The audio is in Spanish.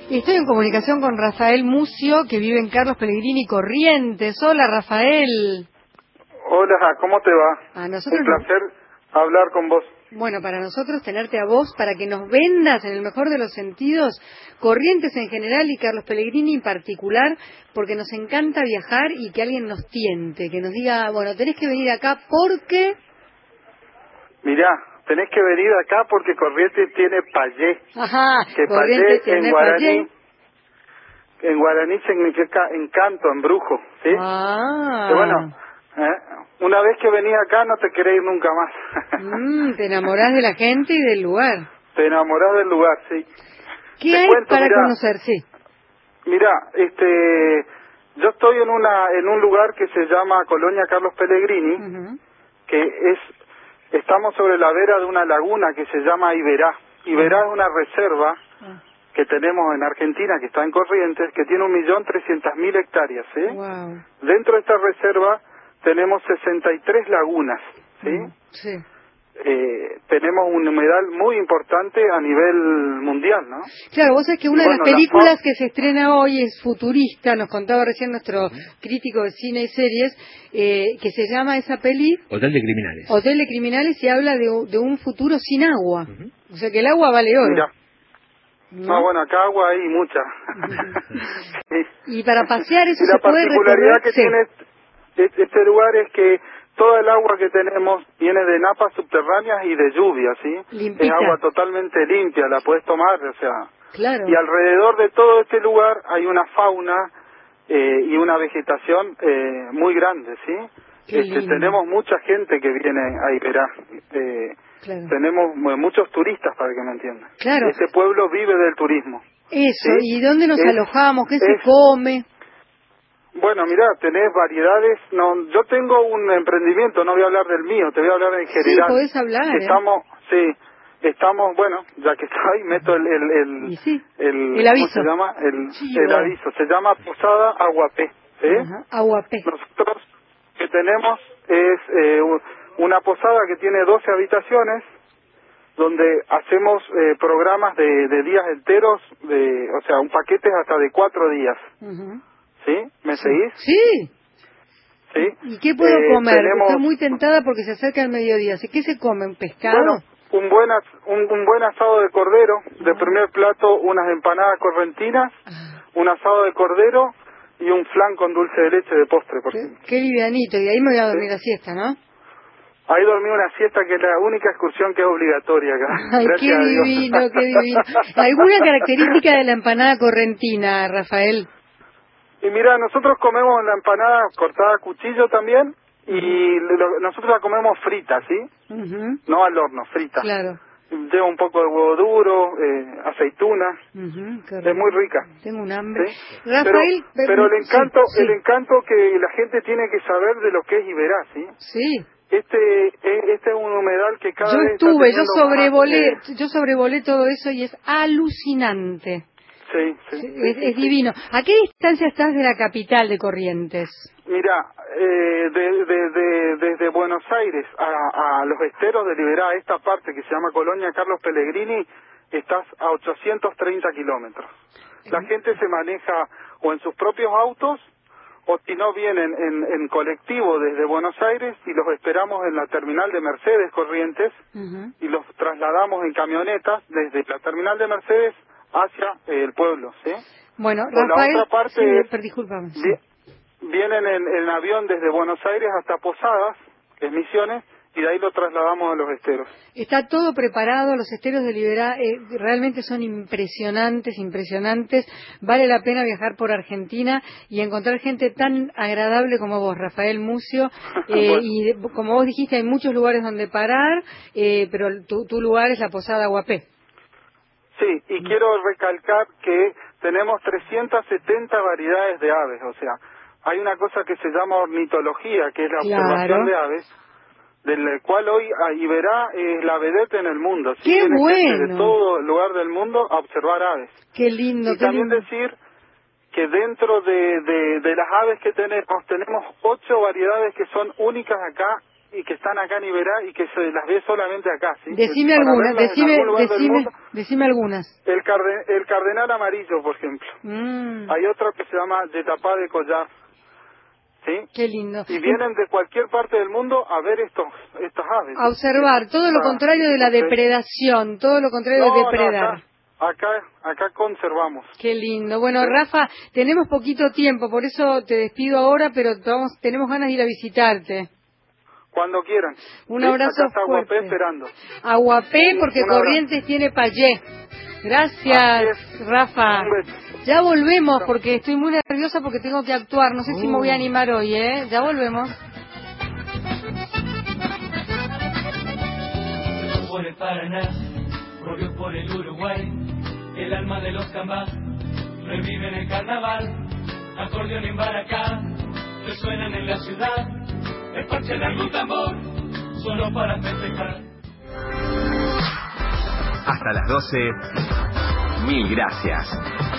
Estoy en comunicación con Rafael Mucio, que vive en Carlos Pellegrini, Corrientes. Hola, Rafael. Hola, ¿cómo te va? A nosotros Un placer hablar con vos. Bueno, para nosotros tenerte a vos, para que nos vendas, en el mejor de los sentidos, Corrientes en general y Carlos Pellegrini en particular, porque nos encanta viajar y que alguien nos tiente, que nos diga, bueno, tenés que venir acá porque... Mirá, tenés que venir acá porque Corrientes tiene payé. Ajá, Que Corrientes payé tiene payé. en guaraní significa encanto, embrujo, ¿sí? Y bueno, una vez que venís acá no te querés ir nunca más. Te enamorás de la gente y del lugar. Te enamorás del lugar, sí. ¿Qué Te hay cuento, para mirá, conocer? Sí. Mirá, yo estoy en un lugar que se llama Colonia Carlos Pellegrini, que estamos sobre la vera de una laguna que se llama Iberá. Iberá es una reserva que tenemos en Argentina, que está en Corrientes, que tiene 1.300.000 hectáreas, ¿sí? Wow. Dentro de esta reserva tenemos 63 lagunas, ¿sí? Sí. Tenemos un humedal muy importante a nivel mundial, ¿no? Claro, vos sabés que una de las películas que se estrena hoy es futurista, nos contaba recién nuestro crítico de cine y series, que se llama esa peli... Hotel de Criminales. Hotel de Criminales, y habla de un futuro sin agua. O sea que el agua vale oro. Mirá. ¿No? Bueno, acá agua hay mucha. Sí. Y para pasear eso se puede recorrer. La particularidad que tiene este lugar es que toda el agua que tenemos viene de napas subterráneas y de lluvia, ¿sí? Limpita. Es agua totalmente limpia, la puedes tomar, o sea. Claro. Y alrededor de todo este lugar hay una fauna y una vegetación muy grande, ¿sí? Tenemos mucha gente que viene a Iberá. Claro. Tenemos muchos turistas, para que me entiendan. Claro. Este pueblo vive del turismo. Eso, ¿sí? ¿Y dónde nos alojamos? ¿Qué se come? Bueno, mira, tenés variedades. No, yo tengo un emprendimiento, no voy a hablar del mío, te voy a hablar en general. Sí, podés hablar. Estamos, bueno, ya que estoy, meto el aviso. ¿Cómo se llama? El aviso. Se llama Posada Aguapé. ¿Sí? Aguapé. Nosotros que tenemos es una posada que tiene 12 habitaciones, donde hacemos programas de días enteros, o sea, un paquete hasta de 4 días. ¿Sí? ¿Me seguís? Sí. ¿Sí? ¿Y qué puedo comer? Estoy muy tentada porque se acerca el mediodía. ¿Qué se come? ¿Un pescado? Bueno, un buen asado de cordero. De primer plato, unas empanadas correntinas, un asado de cordero y un flan con dulce de leche de postre. Qué livianito. Y ahí me voy a dormir la siesta, ¿no? Ahí dormí una siesta, que es la única excursión que es obligatoria acá. Ay, qué divino, qué divino. ¿Alguna característica de la empanada correntina, Rafael? Y mira, nosotros comemos la empanada cortada a cuchillo también, y nosotros la comemos frita, ¿sí? No al horno, frita. Claro. Lleva un poco de huevo duro, aceituna. Es muy rica. Tengo un hambre. ¿Sí? Rafael, pero el encanto que la gente tiene que saber de lo que es Iberá, ¿sí? Sí. Este es un humedal que cada vez yo sobrevolé todo eso y es alucinante. Sí. Es divino. ¿A qué distancia estás de la capital de Corrientes? Mira, desde Buenos Aires a los esteros de Iberá, esta parte que se llama Colonia Carlos Pellegrini, estás a 830 kilómetros. La gente se maneja o en sus propios autos, o si no vienen en colectivo desde Buenos Aires y los esperamos en la terminal de Mercedes Corrientes y los trasladamos en camionetas desde la terminal de Mercedes hacia el pueblo, ¿sí? Bueno, Rafael, la otra parte discúlpame. Vienen en avión desde Buenos Aires hasta Posadas, que es Misiones, y de ahí lo trasladamos a los esteros. Está todo preparado, los esteros de Iberá realmente son impresionantes. Vale la pena viajar por Argentina y encontrar gente tan agradable como vos, Rafael Mucio. Bueno. Y como vos dijiste, hay muchos lugares donde parar, pero tu lugar es la Posada Aguapé. Sí, y quiero recalcar que tenemos 370 variedades de aves, o sea, hay una cosa que se llama ornitología, que es la observación de aves, del cual hoy Iberá es la vedette en el mundo. ¿Sí? ¡Qué bueno! Gente de todo lugar del mundo a observar aves. ¡Qué lindo! Y también decir que dentro de las aves que tenemos 8 variedades que son únicas acá y que están acá en Iberá y que se las ve solamente acá, ¿sí? Decime Para algunas, verlas en algún lugar del mundo. decime algunas. El cardenal amarillo, por ejemplo. Hay otro que se llama yetapá de collar, ¿sí? Qué lindo. Y vienen de cualquier parte del mundo a ver estas aves. A observar, todo lo contrario de la depredación, todo lo contrario de depredar. Acá conservamos. Qué lindo. Bueno, Rafa, tenemos poquito tiempo, por eso te despido ahora, pero tenemos ganas de ir a visitarte. Cuando quieran. Un abrazo acá está fuerte. Aguapé esperando. Aguapé, porque Corrientes tiene Payé. Gracias, Rafa. Ya volvemos, porque estoy muy nerviosa porque tengo que actuar. No sé si me voy a animar hoy, ¿eh? Ya volvemos. Por el Paraná, corrió por el Uruguay, el alma de los cambás revive en el carnaval. Acordeón en Baracá, resuenan en la ciudad, el parche de algún tambor, solo para festejar. Hasta las 12, mil gracias.